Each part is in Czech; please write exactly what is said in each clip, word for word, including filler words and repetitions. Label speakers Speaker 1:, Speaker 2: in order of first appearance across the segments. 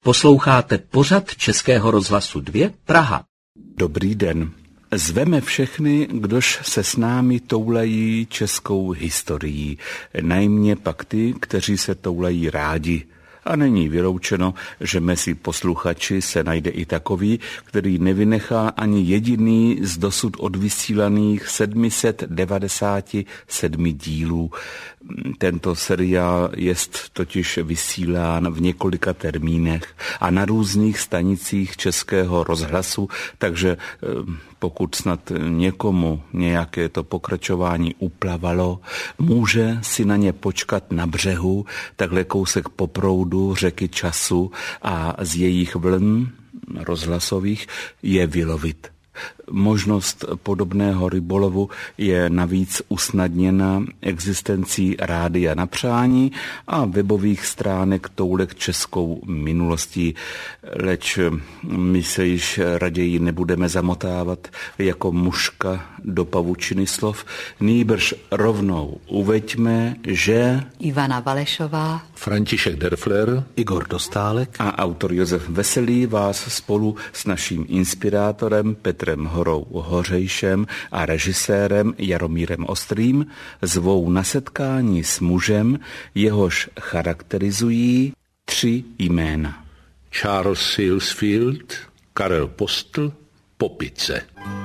Speaker 1: Posloucháte pořad Českého rozhlasu dva Praha.
Speaker 2: Dobrý den. Zveme všechny, kdož se s námi toulají českou historií, najmě pak ty, kteří se toulají rádi. A není vyloučeno, že mezi posluchači se najde i takový, který nevynechá ani jediný z dosud odvysílaných sedm set devadesát sedm dílů. Tento seriál jest totiž vysílán v několika termínech a na různých stanicích Českého rozhlasu, takže pokud snad někomu nějaké to pokračování uplavalo, může si na ně počkat na břehu, takhle kousek po proudu řeky času a z jejich vln rozhlasových je vylovit. Možnost podobného rybolovu je navíc usnadněna existencí rádia na přání a webových stránek toulek českou minulostí, leč my se již raději nebudeme zamotávat jako muška do pavučiny slov, nýbrž rovnou uveďme, že
Speaker 3: Ivana Valešová,
Speaker 4: František Derfler,
Speaker 5: Igor Dostálek
Speaker 2: a autor Josef Veselý vás spolu s naším inspirátorem Petrem Horou Hořejšem a režisérem Jaromírem Ostrým zvou na setkání s mužem, jehož charakterizují tři jména.
Speaker 4: Charles Sealsfield, Karel Postl, Popice.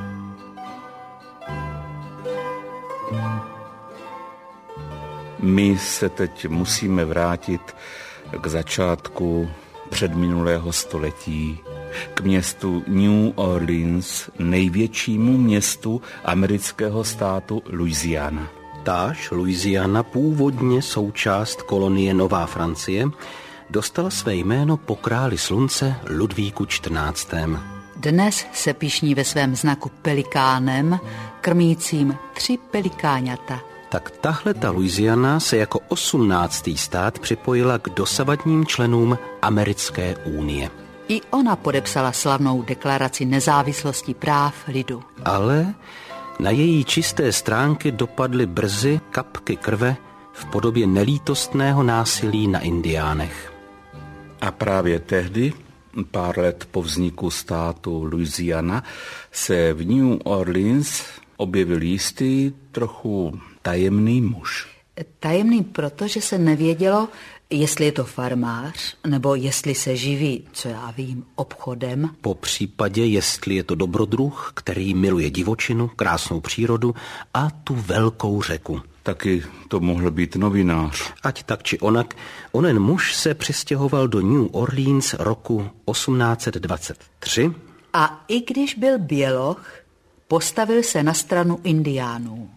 Speaker 2: My se teď musíme vrátit k začátku předminulého století, k městu New Orleans, největšímu městu amerického státu Louisiana.
Speaker 5: Táž Louisiana, původně součást kolonie Nová Francie, dostala své jméno po králi slunce Ludvíku čtrnáctém.
Speaker 3: Dnes se pyšní ve svém znaku pelikánem, krmícím tři pelikáňata.
Speaker 5: Tak tahle ta Louisiana se jako osmnáctý stát připojila k dosavadním členům Americké unie.
Speaker 3: I ona podepsala slavnou deklaraci nezávislosti práv lidu.
Speaker 5: Ale na její čisté stránky dopadly brzy kapky krve v podobě nelítostného násilí na indiánech.
Speaker 2: A právě tehdy, pár let po vzniku státu Louisiana, se v New Orleans objevil jistý, trochu tajemný muž.
Speaker 3: Tajemný proto, že se nevědělo, jestli je to farmář, nebo jestli se živí, co já vím, obchodem.
Speaker 5: Po případě, jestli je to dobrodruh, který miluje divočinu, krásnou přírodu a tu velkou řeku.
Speaker 2: Taky to mohl být novinář.
Speaker 5: Ať tak či onak, onen muž se přistěhoval do New Orleans roku osmnáct set dvacet tři.
Speaker 3: A i když byl běloch, postavil se na stranu indiánů.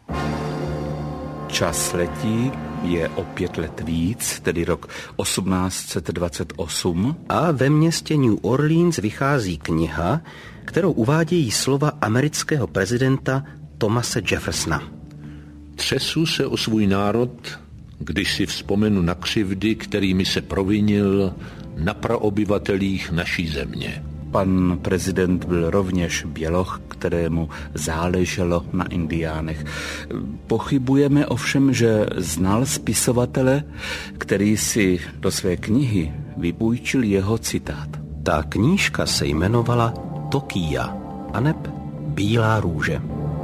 Speaker 2: Čas letí, je o pět let víc, tedy rok osmnáct set dvacet osm.
Speaker 5: A ve městě New Orleans vychází kniha, kterou uvádějí slova amerického prezidenta Thomase Jeffersona.
Speaker 4: Třesu se o svůj národ, když si vzpomenu na křivdy, kterými se provinil na praobyvatelích naší země.
Speaker 2: Pan prezident byl rovněž běloch, kterému záleželo na indiánech. Pochybujeme ovšem, že znal spisovatele, který si do své knihy vypůjčil jeho citát.
Speaker 5: Ta knížka se jmenovala Tokia, aneb Bílá růže.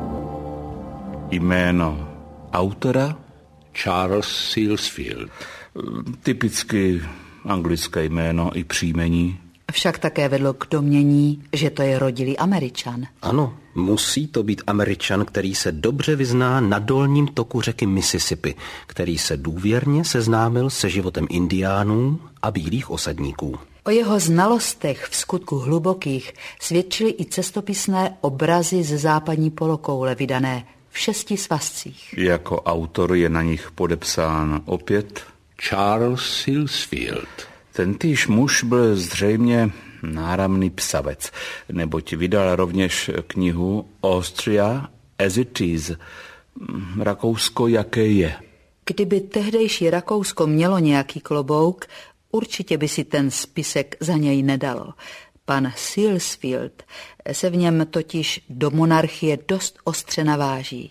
Speaker 2: Jméno autora?
Speaker 4: Charles Sealsfield.
Speaker 2: Typicky anglické jméno i příjmení.
Speaker 3: Však také vedlo k domnění, že to je rodilý Američan.
Speaker 5: Ano, musí to být Američan, který se dobře vyzná na dolním toku řeky Mississippi, který se důvěrně seznámil se životem indiánů a bílých osadníků.
Speaker 3: O jeho znalostech v skutku hlubokých svědčily i cestopisné obrazy ze západní polokoule vydané v šesti svazcích.
Speaker 2: Jako autor je na nich podepsán opět
Speaker 4: Charles Sealsfield.
Speaker 2: Tentýž muž byl zřejmě náramný psavec, neboť vydal rovněž knihu Austria as it is, Rakousko jaké je.
Speaker 3: Kdyby tehdejší Rakousko mělo nějaký klobouk, určitě by si ten spisek za něj nedalo. Pan Sealsfield se v něm totiž do monarchie dost ostře naváží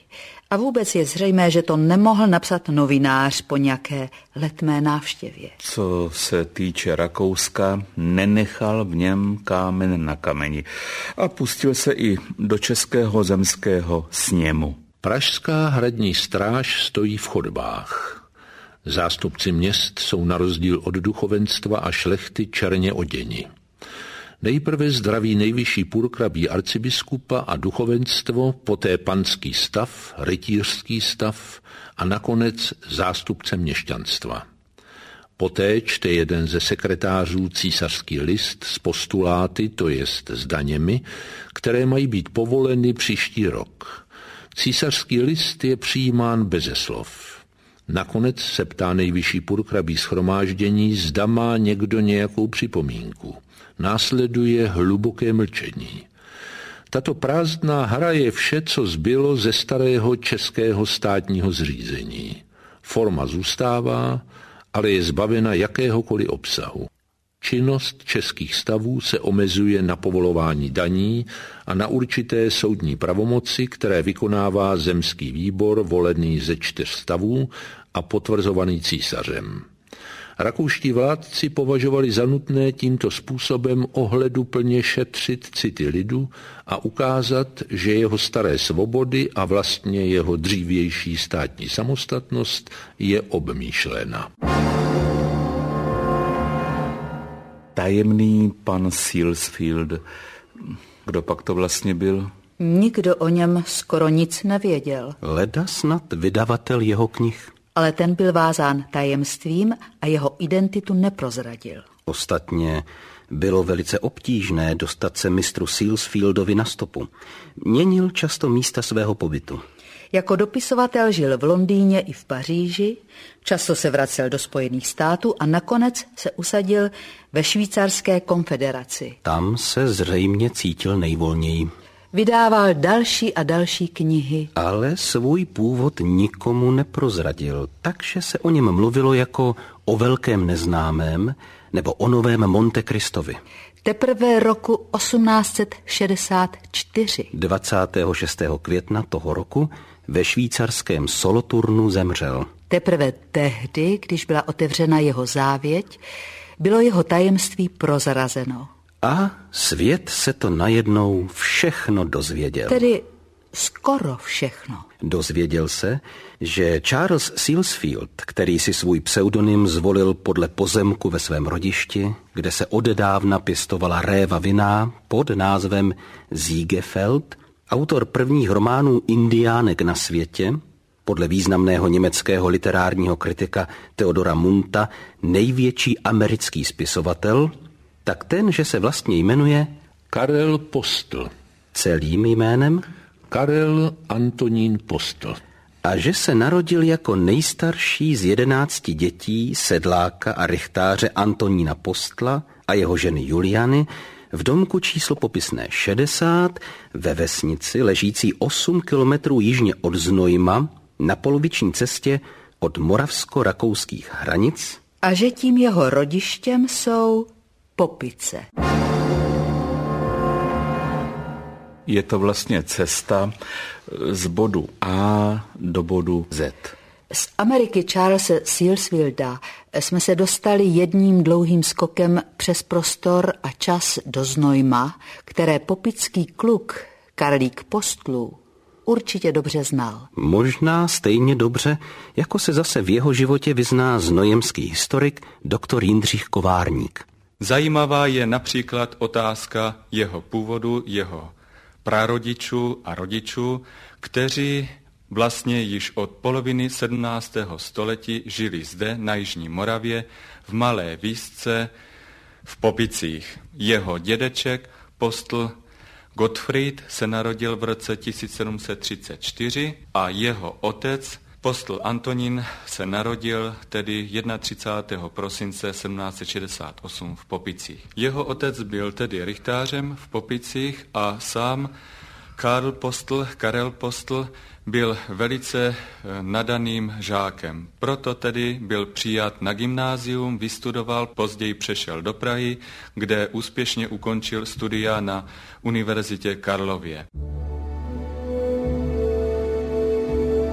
Speaker 3: A vůbec je zřejmé, že to nemohl napsat novinář po nějaké letmé návštěvě.
Speaker 2: Co se týče Rakouska, nenechal v něm kámen na kameni a pustil se i do českého zemského sněmu.
Speaker 4: Pražská hradní stráž stojí v chodbách. Zástupci měst jsou na rozdíl od duchovenstva a šlechty černě oděni. Nejprve zdraví nejvyšší purkrabí arcibiskupa a duchovenstvo, poté panský stav, rytířský stav a nakonec zástupce měšťanstva. Poté čte jeden ze sekretářů císařský list s postuláty, to jest s daněmi, které mají být povoleny příští rok. Císařský list je přijímán beze slov. Nakonec se ptá nejvyšší purkrabí shromáždění, zda má někdo nějakou připomínku. Následuje hluboké mlčení. Tato prázdná hra je vše, co zbylo ze starého českého státního zřízení. Forma zůstává, ale je zbavena jakéhokoliv obsahu. Činnost českých stavů se omezuje na povolování daní a na určité soudní pravomoci, které vykonává zemský výbor volený ze čtyř stavů a potvrzovaný císařem. Rakouští vládci považovali za nutné tímto způsobem ohleduplně šetřit city lidu a ukázat, že jeho staré svobody a vlastně jeho dřívější státní samostatnost je obmýšlena.
Speaker 2: Tajemný pan Sealsfield. Kdo pak to vlastně byl?
Speaker 3: Nikdo o něm skoro nic nevěděl.
Speaker 5: Leda snad vydavatel jeho knih.
Speaker 3: Ale ten byl vázán tajemstvím a jeho identitu neprozradil.
Speaker 5: Ostatně bylo velice obtížné dostat se mistru Sealsfieldovi na stopu. Měnil často místa svého pobytu.
Speaker 3: Jako dopisovatel žil v Londýně i v Paříži, často se vracel do Spojených států a nakonec se usadil ve Švýcarské konfederaci.
Speaker 5: Tam se zřejmě cítil nejvolněji.
Speaker 3: Vydával další a další knihy.
Speaker 5: Ale svůj původ nikomu neprozradil, takže se o něm mluvilo jako o velkém neznámém nebo o novém Monte Cristovi.
Speaker 3: Teprve roku osmnáct set šedesát čtyři.
Speaker 5: dvacátého šestého května toho roku ve švýcarském Solothurnu zemřel.
Speaker 3: Teprve tehdy, když byla otevřena jeho závěť, bylo jeho tajemství prozrazeno.
Speaker 5: A svět se to najednou všechno dozvěděl.
Speaker 3: Tedy skoro všechno.
Speaker 5: Dozvěděl se, že Charles Sealsfield, který si svůj pseudonym zvolil podle pozemku ve svém rodišti, kde se odedávna pěstovala réva vinná pod názvem Ziegefeld, autor prvních románů Indiánek na světě, podle významného německého literárního kritika Theodora Munta největší americký spisovatel, tak ten, že se vlastně jmenuje
Speaker 4: Karel Postl.
Speaker 5: Celým jménem
Speaker 4: Karel Antonín Postl.
Speaker 5: A že se narodil jako nejstarší z jedenácti dětí sedláka a rychtáře Antonína Postla a jeho ženy Juliany v domku číslo popisné šedesát ve vesnici ležící osm kilometrů jižně od Znojma na poloviční cestě od moravsko-rakouských hranic.
Speaker 3: A že tím jeho rodištěm jsou Popice.
Speaker 2: Je to vlastně cesta z bodu A do bodu Z.
Speaker 3: Z Ameriky Charlesa Sealsfielda jsme se dostali jedním dlouhým skokem přes prostor a čas do Znojma, které popický kluk Karlík Postlů určitě dobře znal.
Speaker 5: Možná stejně dobře, jako se zase v jeho životě vyzná znojemský historik doktor Jindřich Kovárník.
Speaker 6: Zajímavá je například otázka jeho původu, jeho prarodičů a rodičů, kteří vlastně již od poloviny sedmnáctého století žili zde na Jižní Moravě v malé vísce v Popicích. Jeho dědeček, postl Gottfried, se narodil v roce tisíc sedm set třicet čtyři a jeho otec, postl Antonín, se narodil tedy třicátého prvního prosince sedmnáct set šedesát osm v Popicích. Jeho otec byl tedy rychtářem v Popicích a sám Karl Postl, Karel Postl, byl velice nadaným žákem. Proto tedy byl přijat na gymnázium, vystudoval, později přešel do Prahy, kde úspěšně ukončil studia na Univerzitě Karlově.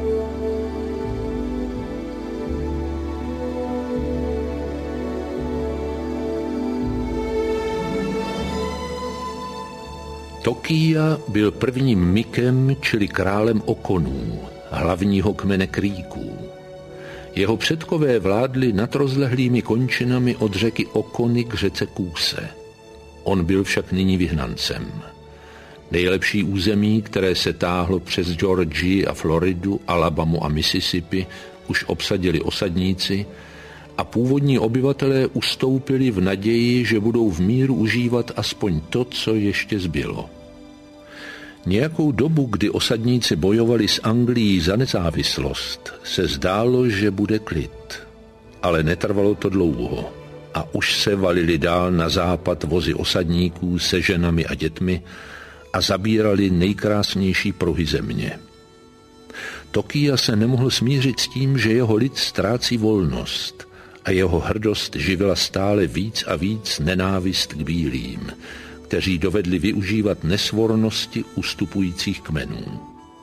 Speaker 4: Tokija byl prvním mikem, čili králem Okonů, hlavního kmene Kríků. Jeho předkové vládli nad rozlehlými končinami od řeky Okony k řece Kůse. On byl však nyní vyhnancem. Nejlepší území, které se táhlo přes Georgii a Floridu, Alabamu a Mississippi, už obsadili osadníci a původní obyvatelé ustoupili v naději, že budou v míru užívat aspoň to, co ještě zbylo. Nějakou dobu, kdy osadníci bojovali s Anglií za nezávislost, se zdálo, že bude klid. Ale netrvalo to dlouho a už se valili dál na západ vozy osadníků se ženami a dětmi a zabírali nejkrásnější pruhy země. Tokija se nemohl smířit s tím, že jeho lid ztrácí volnost a jeho hrdost živila stále víc a víc nenávist k bílým, kteří dovedli využívat nesvornosti ustupujících kmenů.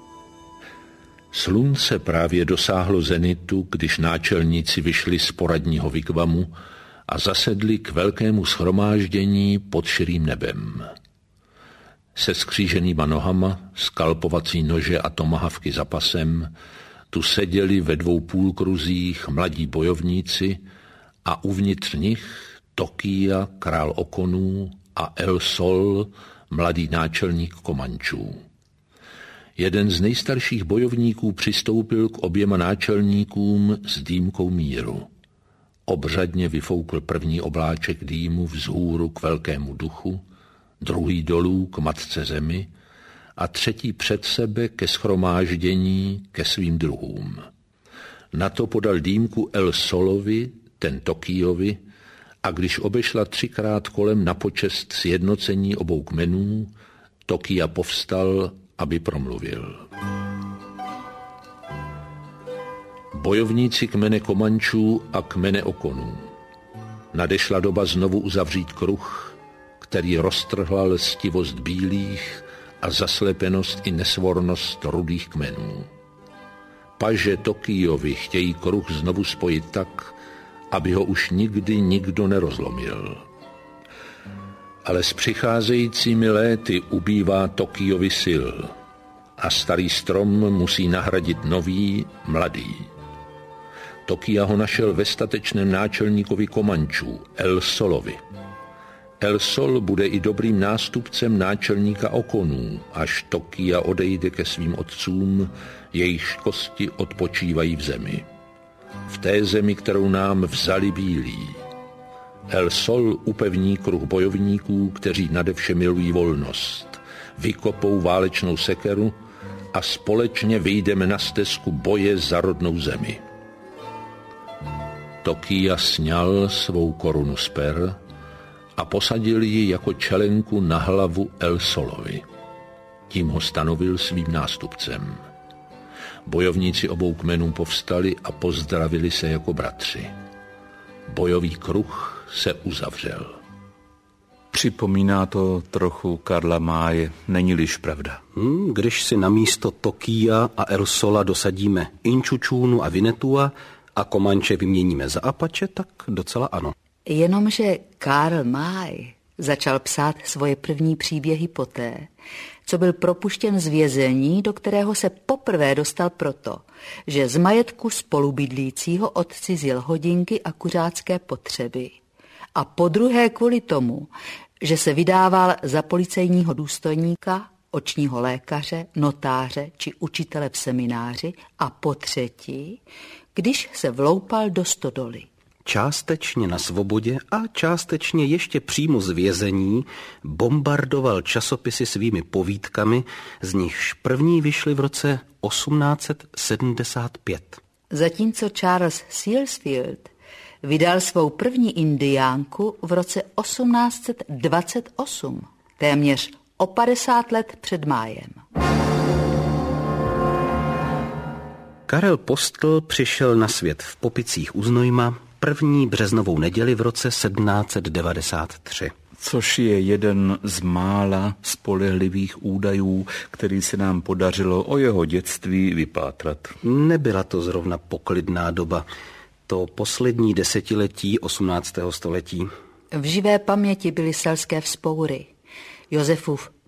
Speaker 4: Slunce právě dosáhlo zenitu, když náčelníci vyšli z poradního vigvamu a zasedli k velkému shromáždění pod širým nebem. Se skříženýma nohama, skalpovací nože a tomahavky za pasem, tu seděli ve dvou půlkruzích mladí bojovníci a uvnitř nich Tokija, král Okonů, a El Sol, mladý náčelník Komančů. Jeden z nejstarších bojovníků přistoupil k oběma náčelníkům s dýmkou míru. Obřadně vyfoukl první obláček dýmu vzhůru k velkému duchu, druhý dolů k matce zemi a třetí před sebe ke shromáždění, ke svým druhům. Na to podal dýmku El Solovi, ten Tokijovi, a když obešla třikrát kolem na počest sjednocení obou kmenů, Tokija povstal, aby promluvil. Bojovníci kmene Komančů a kmene Okonů. Nadešla doba znovu uzavřít kruh, který roztrhla lstivost bílých a zaslepenost i nesvornost rudých kmenů. Paže Tokijovi chtějí kruh znovu spojit tak, aby ho už nikdy nikdo nerozlomil. Ale s přicházejícími léty ubývá Tokijovi sil a starý strom musí nahradit nový, mladý. Tokija ho našel ve statečném náčelníkovi Komančů, El Solovi. El Sol bude i dobrým nástupcem náčelníka Okonů, až Tokija odejde ke svým otcům, jejichž kosti odpočívají v zemi. V té zemi, kterou nám vzali bílí. El Sol upevní kruh bojovníků, kteří nadevše milují volnost. Vykopou válečnou sekeru a společně vyjdeme na stezku boje za rodnou zemi. Tokija sňal svou korunu z per a posadil ji jako čelenku na hlavu El Solovi. Tím ho stanovil svým nástupcem. Bojovníci obou kmenů povstali a pozdravili se jako bratři. Bojový kruh se uzavřel.
Speaker 2: Připomíná to trochu Karla Máje, není-liž pravda.
Speaker 5: Hmm, když si na místo Tokija a El Sola dosadíme Inčučúnu a Vinetua a Komanče vyměníme za Apache, tak docela ano.
Speaker 3: Jenomže Karl May začal psát svoje první příběhy poté, co byl propuštěn z vězení, do kterého se poprvé dostal proto, že z majetku spolubydlícího odcizil hodinky a kuřácké potřeby. A podruhé kvůli tomu, že se vydával za policejního důstojníka, očního lékaře, notáře či učitele v semináři a po třetí, když se vloupal do stodoly.
Speaker 5: Částečně na svobodě a částečně ještě přímo z vězení bombardoval časopisy svými povídkami, z nichž první vyšly v roce osmnáct set sedmdesát pět.
Speaker 3: Zatímco Charles Sealsfield vydal svou první indiánku v roce osmnáct set dvacet osm, téměř o padesát let před Májem.
Speaker 5: Karel Postl přišel na svět v Popicích u Znojma první březnovou neděli v roce sedmnáct set devadesát tři.
Speaker 2: Což je jeden z mála spolehlivých údajů, který se nám podařilo o jeho dětství vypátrat.
Speaker 5: Nebyla to zrovna poklidná doba. To poslední desetiletí osmnáctého století.
Speaker 3: V živé paměti byly selské vzpoury. Josefův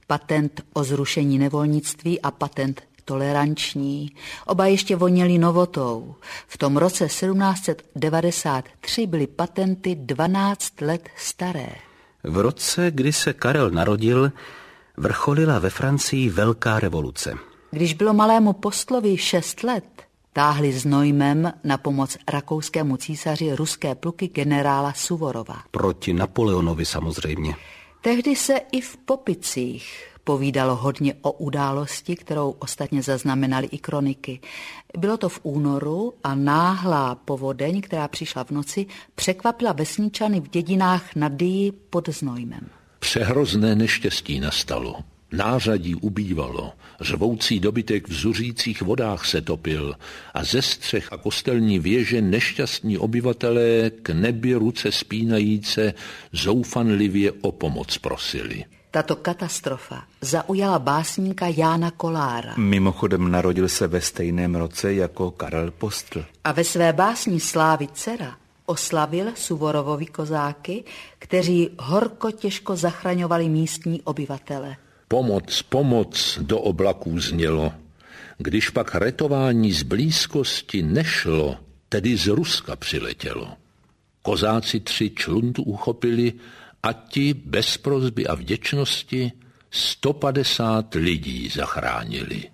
Speaker 3: patent o zrušení nevolnictví a patent toleranční. Oba ještě voněli novotou. V tom roce sedmnáct set devadesát tři byly patenty dvanáct let staré.
Speaker 5: V roce, kdy se Karel narodil, vrcholila ve Francii velká revoluce.
Speaker 3: Když bylo malému postlovi šest let, táhli s Neumem na pomoc rakouskému císaři ruské pluky generála Suvorova.
Speaker 5: Proti Napoleonovi samozřejmě.
Speaker 3: Tehdy se i v Popicích povídalo hodně o události, kterou ostatně zaznamenali i kroniky. Bylo to v únoru a náhlá povodeň, která přišla v noci, překvapila vesničany v dědinách nad Dyji pod Znojmem.
Speaker 4: Přehrozné neštěstí nastalo. Nářadí ubývalo, řvoucí dobytek v zuřících vodách se topil a ze střech a kostelní věže nešťastní obyvatelé k nebi ruce spínajíce zoufalivě o pomoc prosili.
Speaker 3: Tato katastrofa zaujala básníka Jána Kolára.
Speaker 2: Mimochodem narodil se ve stejném roce jako Karel Postl.
Speaker 3: A ve své básni Slávy dcera oslavil Suvorovovi kozáky, kteří horko těžko zachraňovali místní obyvatele.
Speaker 4: Pomoc, pomoc do oblaků znělo. Když pak retování z blízkosti nešlo, tedy z Ruska přiletělo. Kozáci tři čluntu uchopili a ti bez prosby a vděčnosti sto padesát lidí zachránili.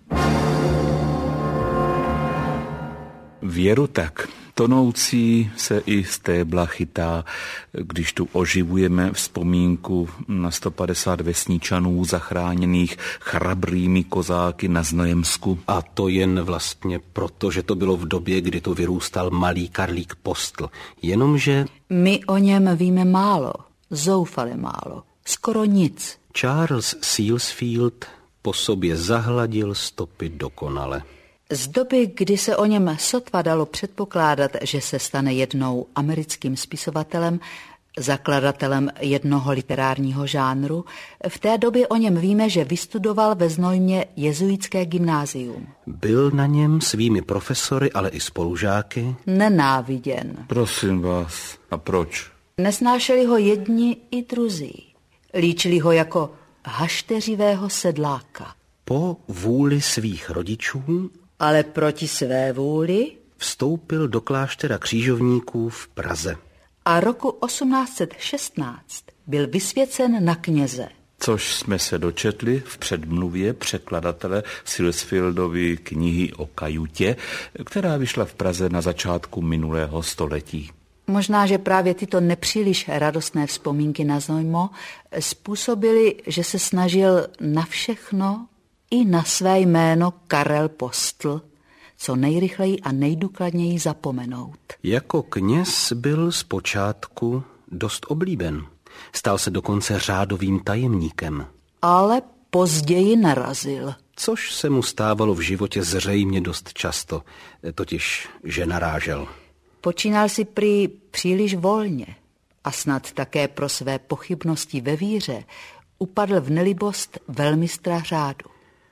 Speaker 2: Věru tak, tonoucí se i stébla chytá, když tu oživujeme vzpomínku na sto padesát vesničanů zachráněných chrabrými kozáky na Znojemsku.
Speaker 5: A to jen vlastně proto, že to bylo v době, kdy tu vyrůstal malý Karlík Postl. Jenomže
Speaker 3: my o něm víme málo, zoufale málo, skoro nic.
Speaker 5: Charles Sealsfield po sobě zahladil stopy dokonale.
Speaker 3: Z doby, kdy se o něm sotva dalo předpokládat, že se stane jednou americkým spisovatelem, zakladatelem jednoho literárního žánru, v té době o něm víme, že vystudoval ve Znojmě jezuitské gymnázium.
Speaker 5: Byl na něm svými profesory, ale i spolužáky
Speaker 3: nenáviděn.
Speaker 2: Prosím vás, a proč?
Speaker 3: Nesnášeli ho jedni i druzí. Líčili ho jako hašteřivého sedláka.
Speaker 5: Po vůli svých rodičů,
Speaker 3: ale proti své vůli,
Speaker 5: vstoupil do kláštera křižovníků v Praze.
Speaker 3: A roku osmnáct set šestnáct byl vysvěcen na kněze.
Speaker 2: Což jsme se dočetli v předmluvě překladatele Sealsfieldovy knihy o kajutě, která vyšla v Praze na začátku minulého století.
Speaker 3: Možná, že právě tyto nepříliš radostné vzpomínky na Znojmo způsobily, že se snažil na všechno i na své jméno Karel Postl co nejrychleji a nejdůkladněji zapomenout.
Speaker 5: Jako kněz byl zpočátku dost oblíben. Stal se dokonce řádovým tajemníkem.
Speaker 3: Ale později narazil.
Speaker 5: Což se mu stávalo v životě zřejmě dost často, totiž že narážel.
Speaker 3: Počínal si prý příliš volně a snad také pro své pochybnosti ve víře upadl v nelibost velmistra řádu.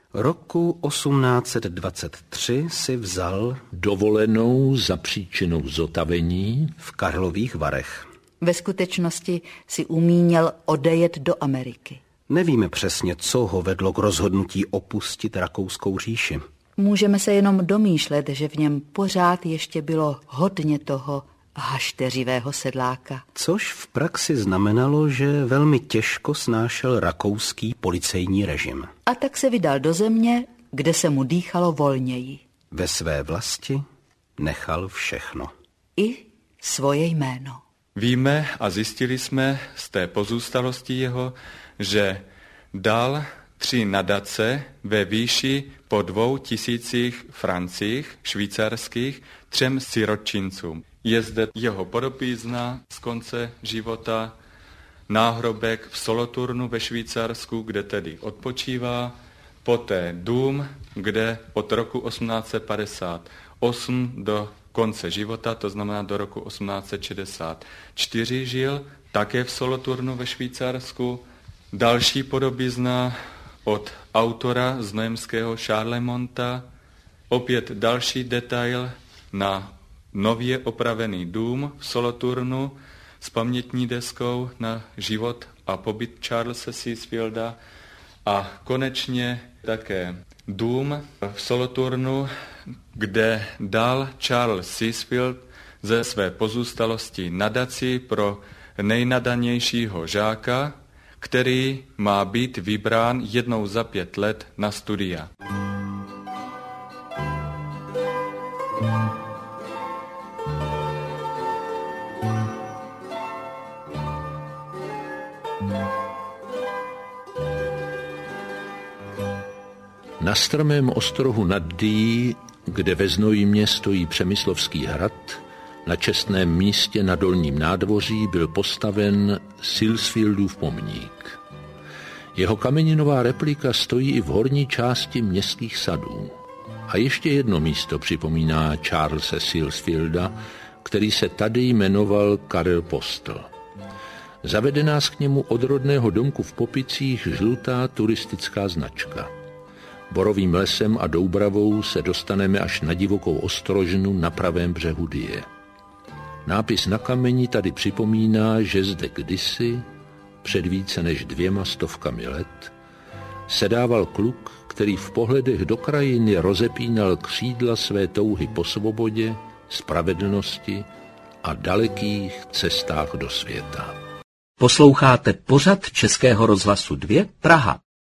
Speaker 5: Roku osmnáct set dvacet tři si vzal
Speaker 4: dovolenou za příčinou zotavení
Speaker 5: v Karlových Varech.
Speaker 3: Ve skutečnosti si umíněl odejet do Ameriky.
Speaker 5: Nevíme přesně, co ho vedlo k rozhodnutí opustit Rakouskou říši.
Speaker 3: Můžeme se jenom domýšlet, že v něm pořád ještě bylo hodně toho hašteřivého sedláka.
Speaker 5: Což v praxi znamenalo, že velmi těžko snášel rakouský policejní režim.
Speaker 3: A tak se vydal do země, kde se mu dýchalo volněji.
Speaker 5: Ve své vlasti nechal všechno.
Speaker 3: I svoje jméno.
Speaker 6: Víme a zjistili jsme z té pozůstalosti jeho, že dal tři nadace ve výši po dvou tisících francích švýcarských třem sirotčincům. Je zde jeho podopízna z konce života, náhrobek v Soloturnu ve Švýcarsku, kde tedy odpočívá, poté dům, kde od roku osmnáct set padesát osm do konce života, to znamená do roku osmnáct set šedesát čtyři žil, také v Soloturnu ve Švýcarsku. Další podobizna od autora znojemského Charlemonta, opět další detail na nově opravený dům v Soloturnu s pamětní deskou na život a pobyt Charlesa Sealsfielda A konečně také dům v Solothurnu, kde dal Charles Sealsfield ze své pozůstalosti nadaci pro nejnadanějšího žáka, který má být vybrán jednou za pět let na studia.
Speaker 4: Na strmém ostrohu nad Dyjí, kde ve Znojmě stojí Přemyslovský hrad, na čestném místě na Dolním nádvoří byl postaven Sealsfieldův pomník. Jeho kameninová replika stojí i v horní části městských sadů. A ještě jedno místo připomíná Charlese Sealsfielda, který se tady jmenoval Karel Postl. Zavede nás k němu od rodného domku v Popicích žlutá turistická značka. Borovým lesem a Doubravou se dostaneme až na divokou ostrožnu na pravém břehu Dyje. Nápis na kameni tady připomíná, že zde kdysi, před více než dvěma stovkami let, sedával kluk, který v pohledech do krajiny rozepínal křídla své touhy po svobodě, spravedlnosti a dalekých cestách do světa.
Speaker 1: Posloucháte pořad Českého rozhlasu dva Praha.